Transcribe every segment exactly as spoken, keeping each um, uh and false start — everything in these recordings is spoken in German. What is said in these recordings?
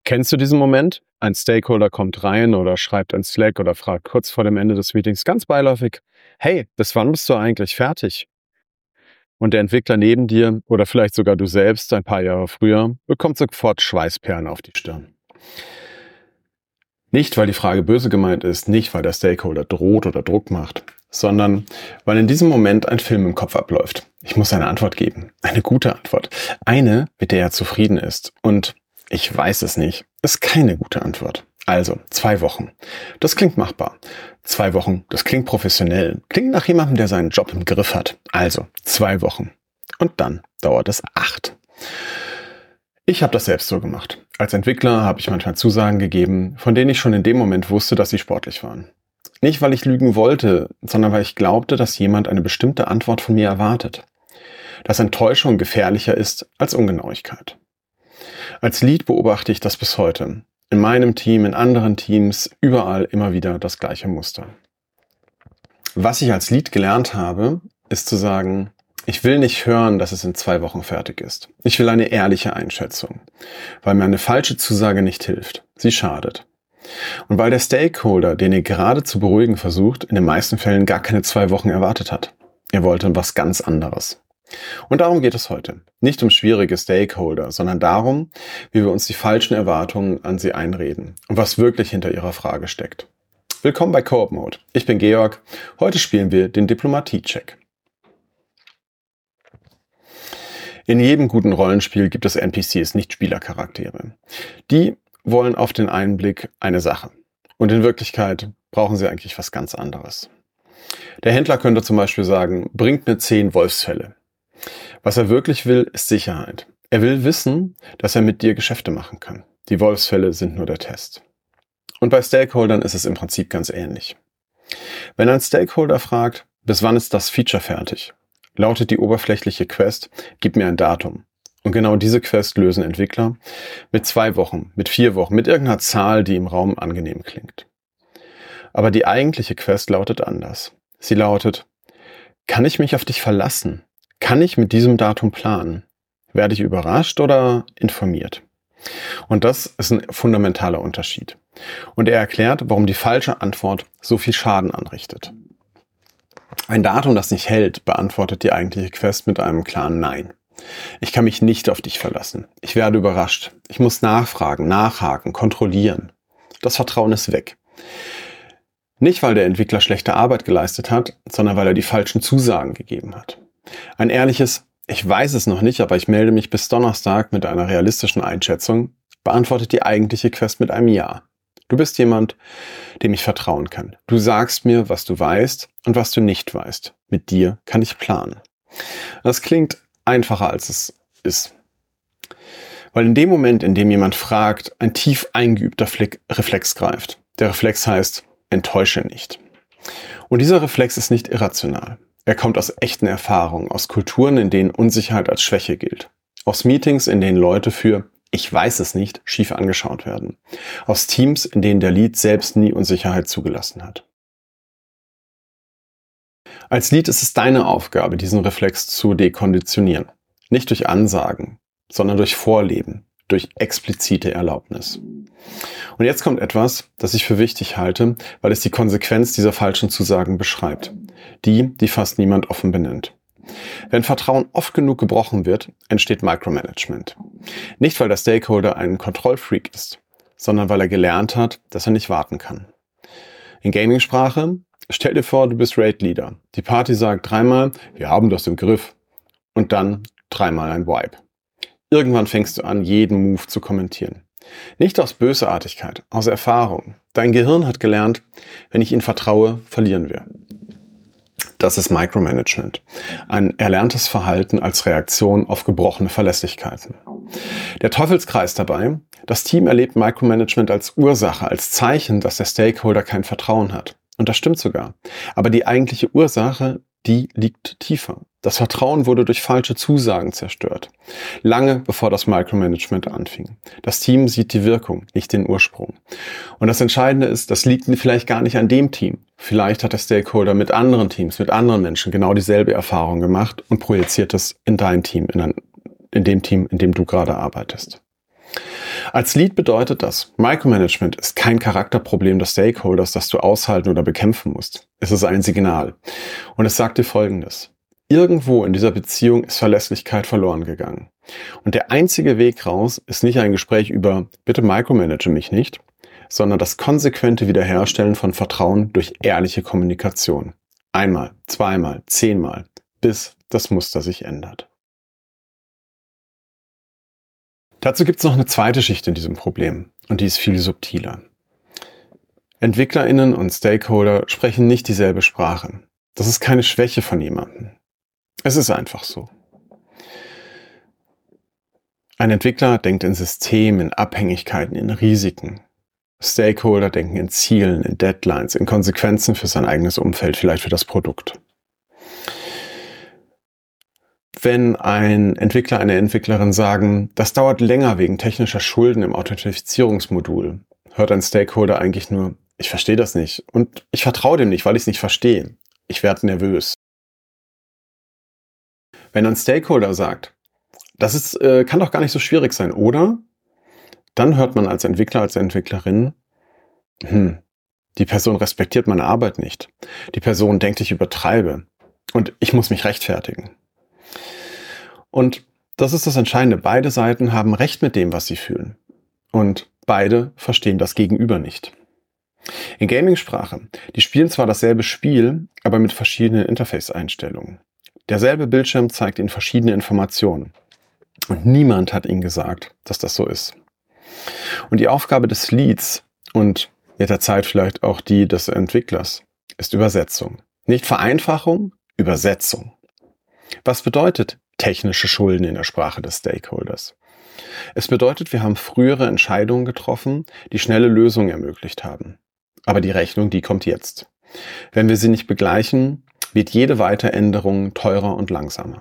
Kennst du diesen Moment? Ein Stakeholder kommt rein oder schreibt in Slack oder fragt kurz vor dem Ende des Meetings ganz beiläufig: Hey, bis wann bist du eigentlich fertig? Und der Entwickler neben dir oder vielleicht sogar du selbst ein paar Jahre früher bekommt sofort Schweißperlen auf die Stirn. Nicht, weil die Frage böse gemeint ist, nicht, weil der Stakeholder droht oder Druck macht, sondern weil in diesem Moment ein Film im Kopf abläuft. Ich muss eine Antwort geben, eine gute Antwort, eine, mit der er zufrieden ist. Und ich weiß es nicht, ist keine gute Antwort. Also, zwei Wochen. Das klingt machbar. Zwei Wochen, das klingt professionell. Klingt nach jemandem, der seinen Job im Griff hat. Also, zwei Wochen. Und dann dauert es acht. Ich habe das selbst so gemacht. Als Entwickler habe ich manchmal Zusagen gegeben, von denen ich schon in dem Moment wusste, dass sie sportlich waren. Nicht, weil ich lügen wollte, sondern weil ich glaubte, dass jemand eine bestimmte Antwort von mir erwartet. Dass Enttäuschung gefährlicher ist als Ungenauigkeit. Als Lead beobachte ich das bis heute. In meinem Team, in anderen Teams, überall immer wieder das gleiche Muster. Was ich als Lead gelernt habe, ist zu sagen: Ich will nicht hören, dass es in zwei Wochen fertig ist. Ich will eine ehrliche Einschätzung, weil mir eine falsche Zusage nicht hilft. Sie schadet. Und weil der Stakeholder, den ihr gerade zu beruhigen versucht, in den meisten Fällen gar keine zwei Wochen erwartet hat. Er wollte was ganz anderes. Und darum geht es heute. Nicht um schwierige Stakeholder, sondern darum, wie wir uns die falschen Erwartungen an sie einreden und was wirklich hinter ihrer Frage steckt. Willkommen bei Coop Mode. Ich bin Georg. Heute spielen wir den Diplomatie-Check. In jedem guten Rollenspiel gibt es N P Cs, nicht Spielercharaktere. Die wollen auf den einen Blick eine Sache. Und in Wirklichkeit brauchen sie eigentlich was ganz anderes. Der Händler könnte zum Beispiel sagen: Bringt mir zehn Wolfsfelle. Was er wirklich will, ist Sicherheit. Er will wissen, dass er mit dir Geschäfte machen kann. Die Wolfsfelle sind nur der Test. Und bei Stakeholdern ist es im Prinzip ganz ähnlich. Wenn ein Stakeholder fragt: Bis wann ist das Feature fertig?, lautet die oberflächliche Quest: Gib mir ein Datum. Und genau diese Quest lösen Entwickler mit zwei Wochen, mit vier Wochen, mit irgendeiner Zahl, die im Raum angenehm klingt. Aber die eigentliche Quest lautet anders. Sie lautet: Kann ich mich auf dich verlassen? Kann ich mit diesem Datum planen? Werde ich überrascht oder informiert? Und das ist ein fundamentaler Unterschied. Und er erklärt, warum die falsche Antwort so viel Schaden anrichtet. Ein Datum, das nicht hält, beantwortet die eigentliche Quest mit einem klaren Nein. Ich kann mich nicht auf dich verlassen. Ich werde überrascht. Ich muss nachfragen, nachhaken, kontrollieren. Das Vertrauen ist weg. Nicht, weil der Entwickler schlechte Arbeit geleistet hat, sondern weil er die falschen Zusagen gegeben hat. Ein ehrliches: Ich weiß es noch nicht, aber ich melde mich bis Donnerstag mit einer realistischen Einschätzung, beantwortet die eigentliche Quest mit einem Ja. Du bist jemand, dem ich vertrauen kann. Du sagst mir, was du weißt und was du nicht weißt. Mit dir kann ich planen. Das klingt einfacher, als es ist. Weil in dem Moment, in dem jemand fragt, ein tief eingeübter Reflex greift. Der Reflex heißt: Enttäusche nicht. Und dieser Reflex ist nicht irrational. Er kommt aus echten Erfahrungen, aus Kulturen, in denen Unsicherheit als Schwäche gilt. Aus Meetings, in denen Leute für Ich weiß es nicht schief angeschaut werden. Aus Teams, in denen der Lead selbst nie Unsicherheit zugelassen hat. Als Lead ist es deine Aufgabe, diesen Reflex zu dekonditionieren. Nicht durch Ansagen, sondern durch Vorleben, durch explizite Erlaubnis. Und jetzt kommt etwas, das ich für wichtig halte, weil es die Konsequenz dieser falschen Zusagen beschreibt. Die, die fast niemand offen benennt. Wenn Vertrauen oft genug gebrochen wird, entsteht Micromanagement. Nicht, weil der Stakeholder ein Kontrollfreak ist, sondern weil er gelernt hat, dass er nicht warten kann. In Gaming-Sprache: Stell dir vor, du bist Raid-Leader. Die Party sagt dreimal: Wir haben das im Griff. Und dann dreimal ein Wipe. Irgendwann fängst du an, jeden Move zu kommentieren. Nicht aus Bösartigkeit, aus Erfahrung. Dein Gehirn hat gelernt: Wenn ich ihnen vertraue, verlieren wir. Das ist Micromanagement. Ein erlerntes Verhalten als Reaktion auf gebrochene Verlässlichkeiten. Der Teufelskreis dabei: Das Team erlebt Micromanagement als Ursache, als Zeichen, dass der Stakeholder kein Vertrauen hat. Und das stimmt sogar. Aber die eigentliche Ursache, die liegt tiefer. Das Vertrauen wurde durch falsche Zusagen zerstört. Lange bevor das Micromanagement anfing. Das Team sieht die Wirkung, nicht den Ursprung. Und das Entscheidende ist, das liegt vielleicht gar nicht an dem Team. Vielleicht hat der Stakeholder mit anderen Teams, mit anderen Menschen genau dieselbe Erfahrung gemacht und projiziert es in dein Team, in, ein, in dem Team, in dem du gerade arbeitest. Als Lead bedeutet das, Micromanagement ist kein Charakterproblem des Stakeholders, das du aushalten oder bekämpfen musst. Es ist ein Signal. Und es sagt dir Folgendes. Irgendwo in dieser Beziehung ist Verlässlichkeit verloren gegangen. Und der einzige Weg raus ist nicht ein Gespräch über bitte micromanage mich nicht, sondern das konsequente Wiederherstellen von Vertrauen durch ehrliche Kommunikation. Einmal, zweimal, zehnmal, bis das Muster sich ändert. Dazu gibt es noch eine zweite Schicht in diesem Problem und die ist viel subtiler. EntwicklerInnen und Stakeholder sprechen nicht dieselbe Sprache. Das ist keine Schwäche von jemandem. Es ist einfach so. Ein Entwickler denkt in Systemen, in Abhängigkeiten, in Risiken. Stakeholder denken in Zielen, in Deadlines, in Konsequenzen für sein eigenes Umfeld, vielleicht für das Produkt. Wenn ein Entwickler, eine Entwicklerin sagen, das dauert länger wegen technischer Schulden im Authentifizierungsmodul, hört ein Stakeholder eigentlich nur, ich verstehe das nicht und ich vertraue dem nicht, weil ich es nicht verstehe. Ich werde nervös. Wenn ein Stakeholder sagt, das ist, äh, kann doch gar nicht so schwierig sein, oder? Dann hört man als Entwickler, als Entwicklerin, hm, die Person respektiert meine Arbeit nicht. Die Person denkt, ich übertreibe und ich muss mich rechtfertigen. Und das ist das Entscheidende. Beide Seiten haben Recht mit dem, was sie fühlen. Und beide verstehen das Gegenüber nicht. In Gaming-Sprache, die spielen zwar dasselbe Spiel, aber mit verschiedenen Interface-Einstellungen. Derselbe Bildschirm zeigt ihnen verschiedene Informationen. Und niemand hat ihnen gesagt, dass das so ist. Und die Aufgabe des Leads und mit der Zeit vielleicht auch die des Entwicklers ist Übersetzung. Nicht Vereinfachung, Übersetzung. Was bedeutet technische Schulden in der Sprache des Stakeholders? Es bedeutet, wir haben frühere Entscheidungen getroffen, die schnelle Lösungen ermöglicht haben. Aber die Rechnung, die kommt jetzt. Wenn wir sie nicht begleichen, wird jede Weiteränderung teurer und langsamer.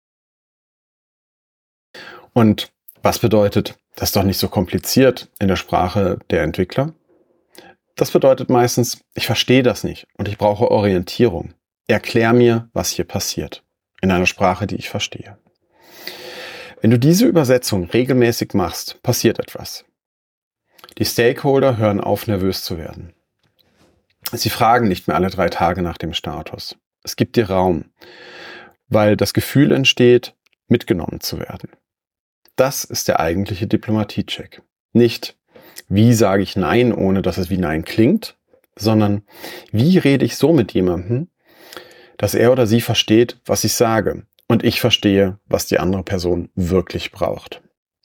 Und was bedeutet, das ist doch nicht so kompliziert in der Sprache der Entwickler? Das bedeutet meistens, ich verstehe das nicht und ich brauche Orientierung. Erklär mir, was hier passiert. In einer Sprache, die ich verstehe. Wenn du diese Übersetzung regelmäßig machst, passiert etwas. Die Stakeholder hören auf, nervös zu werden. Sie fragen nicht mehr alle drei Tage nach dem Status. Es gibt dir Raum, weil das Gefühl entsteht, mitgenommen zu werden. Das ist der eigentliche Diplomatie-Check. Nicht, wie sage ich Nein, ohne dass es wie Nein klingt, sondern wie rede ich so mit jemandem, dass er oder sie versteht, was ich sage und ich verstehe, was die andere Person wirklich braucht.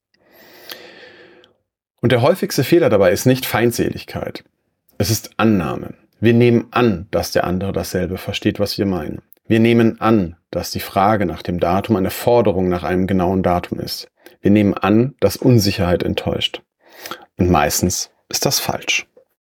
Und der häufigste Fehler dabei ist nicht Feindseligkeit. Es ist Annahme. Wir nehmen an, dass der andere dasselbe versteht, was wir meinen. Wir nehmen an, dass die Frage nach dem Datum eine Forderung nach einem genauen Datum ist. Wir nehmen an, dass Unsicherheit enttäuscht. Und meistens ist das falsch.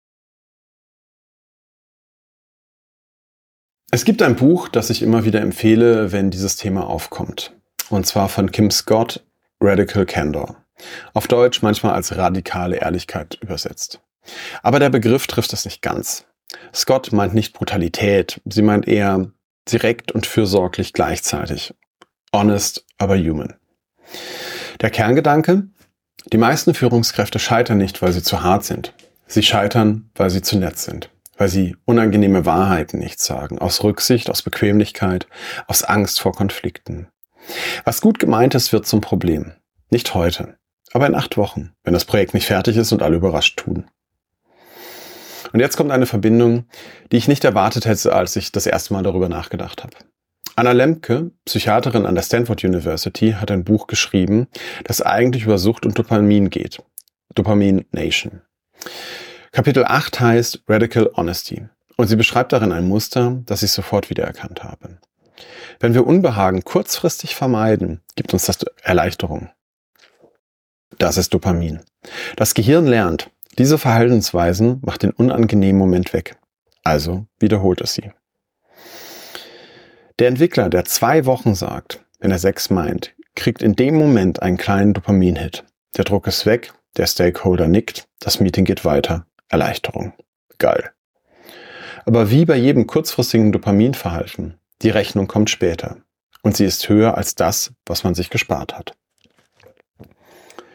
Es gibt ein Buch, das ich immer wieder empfehle, wenn dieses Thema aufkommt. Und zwar von Kim Scott, Radical Candor. Auf Deutsch manchmal als radikale Ehrlichkeit übersetzt. Aber der Begriff trifft es nicht ganz. Scott meint nicht Brutalität, sie meint eher direkt und fürsorglich gleichzeitig. Honest, aber human. Der Kerngedanke? Die meisten Führungskräfte scheitern nicht, weil sie zu hart sind. Sie scheitern, weil sie zu nett sind. Weil sie unangenehme Wahrheiten nicht sagen. Aus Rücksicht, aus Bequemlichkeit, aus Angst vor Konflikten. Was gut gemeint ist, wird zum Problem. Nicht heute, aber in acht Wochen, wenn das Projekt nicht fertig ist und alle überrascht tun. Und jetzt kommt eine Verbindung, die ich nicht erwartet hätte, als ich das erste Mal darüber nachgedacht habe. Anna Lembke, Psychiaterin an der Stanford University, hat ein Buch geschrieben, das eigentlich über Sucht und Dopamin geht. Dopamin Nation. Kapitel acht heißt Radical Honesty und sie beschreibt darin ein Muster, das ich sofort wiedererkannt habe. Wenn wir Unbehagen kurzfristig vermeiden, gibt uns das Erleichterung. Das ist Dopamin. Das Gehirn lernt, diese Verhaltensweisen macht den unangenehmen Moment weg. Also wiederholt es sie. Der Entwickler, der zwei Wochen sagt, wenn er sechs meint, kriegt in dem Moment einen kleinen Dopamin-Hit. Der Druck ist weg, der Stakeholder nickt, das Meeting geht weiter. Erleichterung. Geil. Aber wie bei jedem kurzfristigen Dopaminverhalten, die Rechnung kommt später. Und sie ist höher als das, was man sich gespart hat.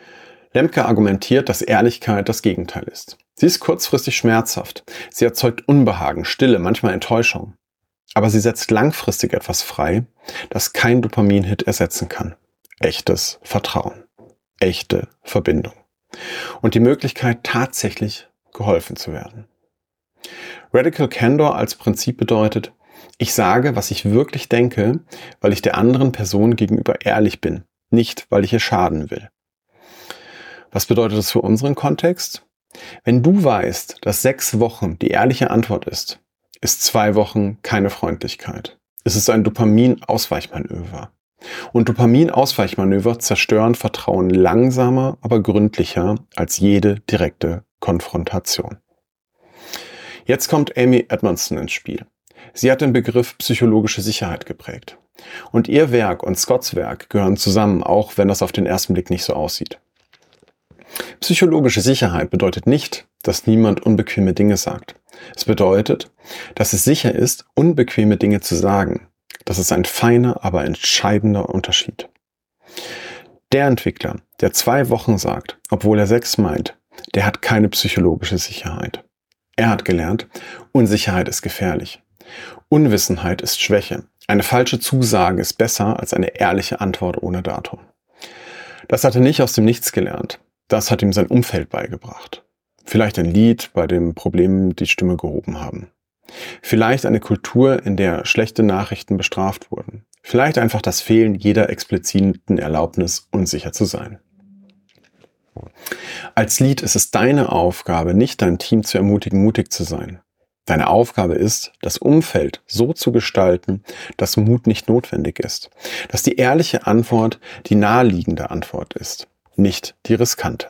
Lemke argumentiert, dass Ehrlichkeit das Gegenteil ist. Sie ist kurzfristig schmerzhaft. Sie erzeugt Unbehagen, Stille, manchmal Enttäuschung. Aber sie setzt langfristig etwas frei, das kein Dopamin-Hit ersetzen kann. Echtes Vertrauen. Echte Verbindung. Und die Möglichkeit, tatsächlich geholfen zu werden. Radical Candor als Prinzip bedeutet, ich sage, was ich wirklich denke, weil ich der anderen Person gegenüber ehrlich bin, nicht weil ich ihr schaden will. Was bedeutet das für unseren Kontext? Wenn du weißt, dass sechs Wochen die ehrliche Antwort ist, ist zwei Wochen keine Freundlichkeit. Es ist ein Dopamin-Ausweichmanöver. Und Dopamin-Ausweichmanöver zerstören Vertrauen langsamer, aber gründlicher als jede direkte Konfrontation. Jetzt kommt Amy Edmondson ins Spiel. Sie hat den Begriff psychologische Sicherheit geprägt. Und ihr Werk und Scotts Werk gehören zusammen, auch wenn das auf den ersten Blick nicht so aussieht. Psychologische Sicherheit bedeutet nicht, dass niemand unbequeme Dinge sagt. Es bedeutet, dass es sicher ist, unbequeme Dinge zu sagen. Das ist ein feiner, aber entscheidender Unterschied. Der Entwickler, der zwei Wochen sagt, obwohl er sechs meint, der hat keine psychologische Sicherheit. Er hat gelernt, Unsicherheit ist gefährlich. Unwissenheit ist Schwäche. Eine falsche Zusage ist besser als eine ehrliche Antwort ohne Datum. Das hat er nicht aus dem Nichts gelernt. Das hat ihm sein Umfeld beigebracht. Vielleicht ein Lied, bei dem Probleme die Stimme gehoben haben. Vielleicht eine Kultur, in der schlechte Nachrichten bestraft wurden. Vielleicht einfach das Fehlen jeder expliziten Erlaubnis, unsicher zu sein. Als Lead ist es deine Aufgabe, nicht dein Team zu ermutigen, mutig zu sein. Deine Aufgabe ist, das Umfeld so zu gestalten, dass Mut nicht notwendig ist. Dass die ehrliche Antwort die naheliegende Antwort ist, nicht die riskante.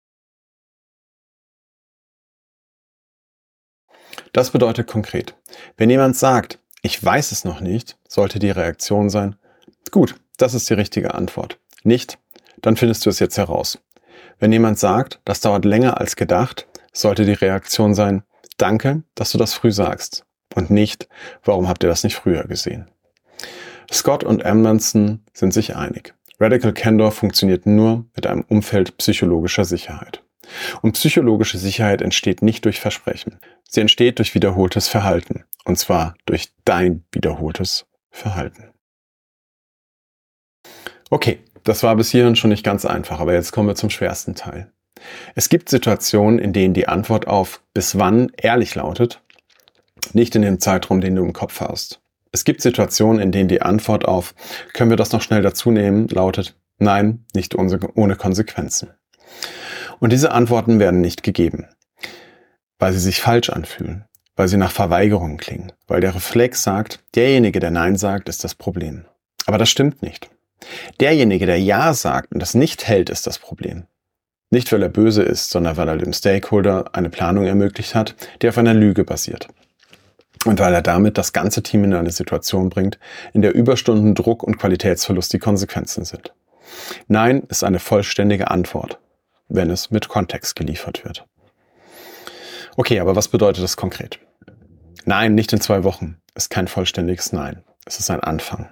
Das bedeutet konkret, wenn jemand sagt, ich weiß es noch nicht, sollte die Reaktion sein, gut, das ist die richtige Antwort. Nicht, dann findest du es jetzt heraus. Wenn jemand sagt, das dauert länger als gedacht, sollte die Reaktion sein, danke, dass du das früh sagst. Und nicht, warum habt ihr das nicht früher gesehen? Scott und Edmondson sind sich einig. Radical Candor funktioniert nur mit einem Umfeld psychologischer Sicherheit. Und psychologische Sicherheit entsteht nicht durch Versprechen. Sie entsteht durch wiederholtes Verhalten. Und zwar durch dein wiederholtes Verhalten. Okay, das war bis hierhin schon nicht ganz einfach, aber jetzt kommen wir zum schwersten Teil. Es gibt Situationen, in denen die Antwort auf bis wann ehrlich lautet, nicht in dem Zeitraum, den du im Kopf hast. Es gibt Situationen, in denen die Antwort auf können wir das noch schnell dazu nehmen, lautet nein, nicht ohne Konsequenzen. Und diese Antworten werden nicht gegeben, weil sie sich falsch anfühlen, weil sie nach Verweigerung klingen, weil der Reflex sagt, derjenige, der Nein sagt, ist das Problem. Aber das stimmt nicht. Derjenige, der Ja sagt und das nicht hält, ist das Problem. Nicht, weil er böse ist, sondern weil er dem Stakeholder eine Planung ermöglicht hat, die auf einer Lüge basiert. Und weil er damit das ganze Team in eine Situation bringt, in der Überstunden, Druck und Qualitätsverlust die Konsequenzen sind. Nein ist eine vollständige Antwort, wenn es mit Kontext geliefert wird. Okay, aber was bedeutet das konkret? Nein, nicht in zwei Wochen ist kein vollständiges Nein. Es ist ein Anfang.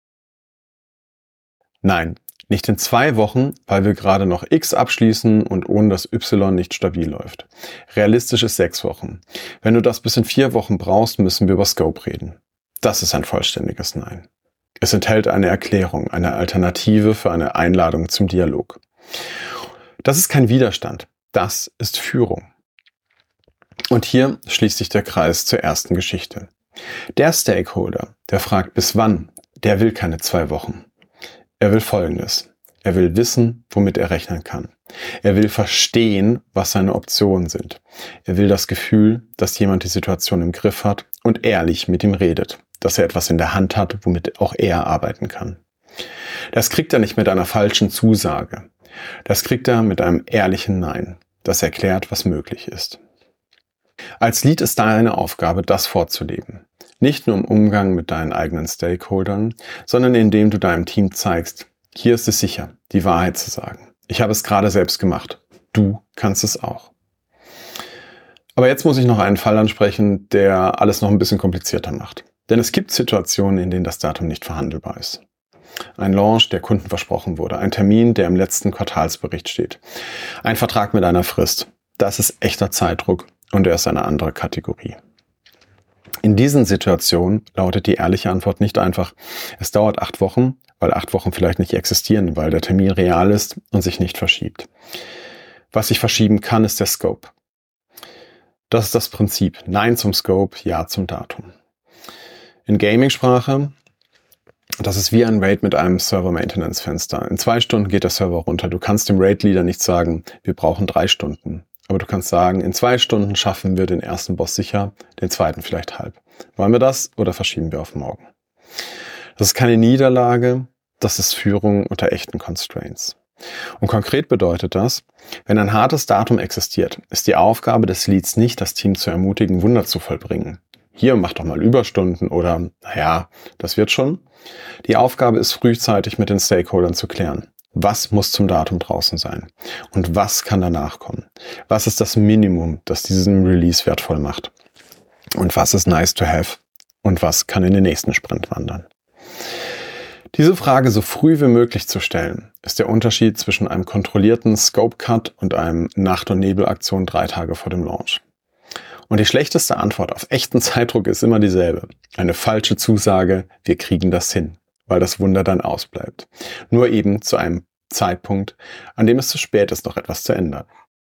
Nein, nicht in zwei Wochen, weil wir gerade noch X abschließen und ohne dass Y nicht stabil läuft. Realistisch ist sechs Wochen. Wenn du das bis in vier Wochen brauchst, müssen wir über Scope reden. Das ist ein vollständiges Nein. Es enthält eine Erklärung, eine Alternative für eine Einladung zum Dialog. Das ist kein Widerstand. Das ist Führung. Und hier schließt sich der Kreis zur ersten Geschichte. Der Stakeholder, der fragt bis wann, der will keine zwei Wochen. Er will Folgendes. Er will wissen, womit er rechnen kann. Er will verstehen, was seine Optionen sind. Er will das Gefühl, dass jemand die Situation im Griff hat und ehrlich mit ihm redet. Dass er etwas in der Hand hat, womit auch er arbeiten kann. Das kriegt er nicht mit einer falschen Zusage. Das kriegt er mit einem ehrlichen Nein, das erklärt, was möglich ist. Als Lead ist deine Aufgabe, das vorzuleben. Nicht nur im Umgang mit deinen eigenen Stakeholdern, sondern indem du deinem Team zeigst, hier ist es sicher, die Wahrheit zu sagen. Ich habe es gerade selbst gemacht. Du kannst es auch. Aber jetzt muss ich noch einen Fall ansprechen, der alles noch ein bisschen komplizierter macht. Denn es gibt Situationen, in denen das Datum nicht verhandelbar ist. Ein Launch, der Kunden versprochen wurde. Ein Termin, der im letzten Quartalsbericht steht. Ein Vertrag mit einer Frist. Das ist echter Zeitdruck und er ist eine andere Kategorie. In diesen Situationen lautet die ehrliche Antwort nicht einfach, es dauert acht Wochen, weil acht Wochen vielleicht nicht existieren, weil der Termin real ist und sich nicht verschiebt. Was sich verschieben kann, ist der Scope. Das ist das Prinzip. Nein zum Scope, Ja zum Datum. In Gaming-Sprache, das ist wie ein RAID mit einem Server-Maintenance-Fenster. In zwei Stunden geht der Server runter. Du kannst dem RAID-Leader nicht sagen, wir brauchen drei Stunden. Aber du kannst sagen, in zwei Stunden schaffen wir den ersten Boss sicher, den zweiten vielleicht halb. Wollen wir das oder verschieben wir auf morgen? Das ist keine Niederlage, das ist Führung unter echten Constraints. Und konkret bedeutet das, wenn ein hartes Datum existiert, ist die Aufgabe des Leads nicht, das Team zu ermutigen, Wunder zu vollbringen. Hier, mach doch mal Überstunden oder, naja, das wird schon. Die Aufgabe ist frühzeitig mit den Stakeholdern zu klären. Was muss zum Datum draußen sein? Und was kann danach kommen? Was ist das Minimum, das diesen Release wertvoll macht? Und was ist nice to have? Und was kann in den nächsten Sprint wandern? Diese Frage so früh wie möglich zu stellen, ist der Unterschied zwischen einem kontrollierten Scope-Cut und einem Nacht- und Nebel-Aktion drei Tage vor dem Launch. Und die schlechteste Antwort auf echten Zeitdruck ist immer dieselbe. Eine falsche Zusage, wir kriegen das hin, weil das Wunder dann ausbleibt. Nur eben zu einem Zeitpunkt, an dem es zu spät ist, noch etwas zu ändern.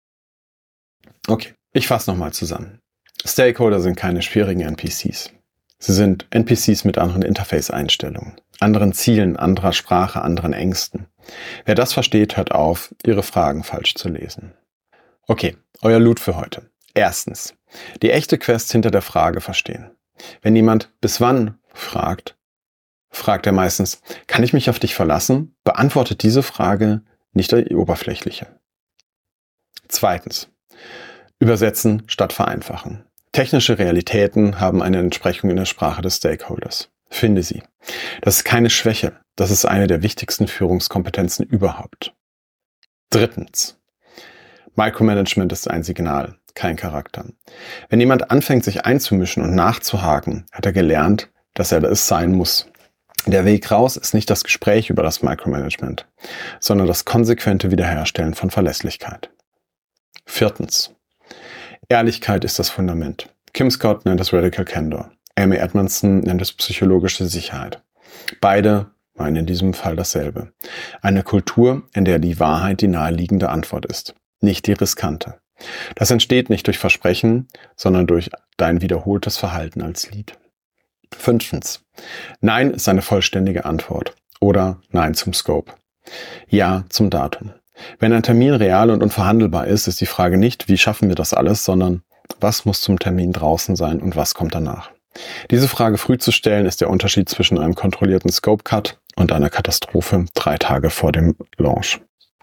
Okay, ich fasse nochmal zusammen. Stakeholder sind keine schwierigen N P Cs. Sie sind N P Cs mit anderen Interface-Einstellungen, anderen Zielen, anderer Sprache, anderen Ängsten. Wer das versteht, hört auf, Ihre Fragen falsch zu lesen. Okay, euer Loot für heute. Erstens, die echte Quest hinter der Frage verstehen. Wenn jemand bis wann fragt, fragt er meistens, kann ich mich auf dich verlassen? Beantwortet diese Frage nicht die oberflächliche. Zweitens, übersetzen statt vereinfachen. Technische Realitäten haben eine Entsprechung in der Sprache des Stakeholders. Finde sie. Das ist keine Schwäche, das ist eine der wichtigsten Führungskompetenzen überhaupt. Drittens, Micromanagement ist ein Signal, kein Charakter. Wenn jemand anfängt, sich einzumischen und nachzuhaken, hat er gelernt, dass er es sein muss. Der Weg raus ist nicht das Gespräch über das Micromanagement, sondern das konsequente Wiederherstellen von Verlässlichkeit. Viertens. Ehrlichkeit ist das Fundament. Kim Scott nennt es Radical Candor. Amy Edmondson nennt es psychologische Sicherheit. Beide meinen in diesem Fall dasselbe. Eine Kultur, in der die Wahrheit die naheliegende Antwort ist, nicht die riskante. Das entsteht nicht durch Versprechen, sondern durch dein wiederholtes Verhalten als Lead. Fünftens. Nein ist eine vollständige Antwort oder Nein zum Scope. Ja zum Datum. Wenn ein Termin real und unverhandelbar ist, ist die Frage nicht, wie schaffen wir das alles, sondern was muss zum Termin draußen sein und was kommt danach. Diese Frage früh zu stellen, ist der Unterschied zwischen einem kontrollierten Scope-Cut und einer Katastrophe drei Tage vor dem Launch.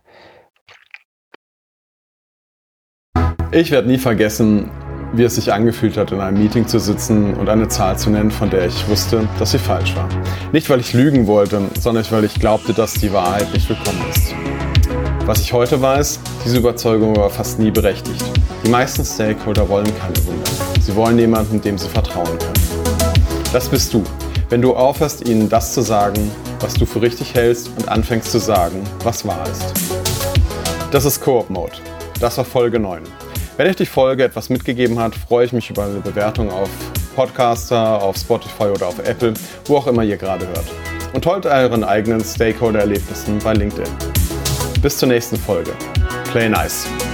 Ich werde nie vergessen, wie es sich angefühlt hat, in einem Meeting zu sitzen und eine Zahl zu nennen, von der ich wusste, dass sie falsch war. Nicht, weil ich lügen wollte, sondern weil ich glaubte, dass die Wahrheit nicht willkommen ist. Was ich heute weiß, diese Überzeugung war fast nie berechtigt. Die meisten Stakeholder wollen keine Wunder. Sie wollen jemanden, dem sie vertrauen können. Das bist du, wenn du aufhörst, ihnen das zu sagen, was du für richtig hältst und anfängst zu sagen, was wahr ist. Das ist Koop Mode. Das war Folge neun. Wenn euch die Folge etwas mitgegeben hat, freue ich mich über eine Bewertung auf Podcaster, auf Spotify oder auf Apple, wo auch immer ihr gerade hört. Und teilt euren eigenen Stakeholder-Erlebnissen bei LinkedIn. Bis zur nächsten Folge. Play nice.